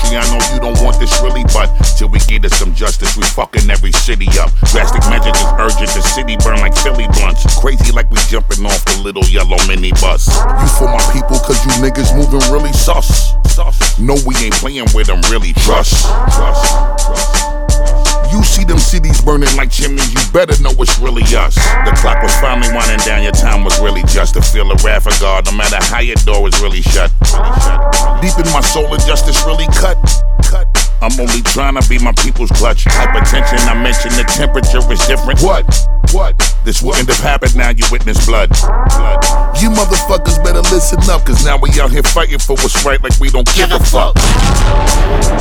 See, I know you don't want this really, but till we get us some justice, we fucking every city up. Drastic measures is urgent, the city burn like Philly blunts. Crazy like we jumping off the little yellow minibus. You for my people, cause you niggas moving really sus. No, we ain't playing with them, really trust. You see them cities burning like chimneys, you better know it's really us. The clock was finally winding down, your time was really just to feel the wrath of God, no matter how your door is really shut. Deep in my soul, injustice really cut. I'm only trying to be my people's clutch. Hypertension, I mentioned the temperature is different. What? This wouldn't have happened, now you witness blood. You motherfuckers better listen up, cause now we out here fighting for what's right like we don't give a fuck.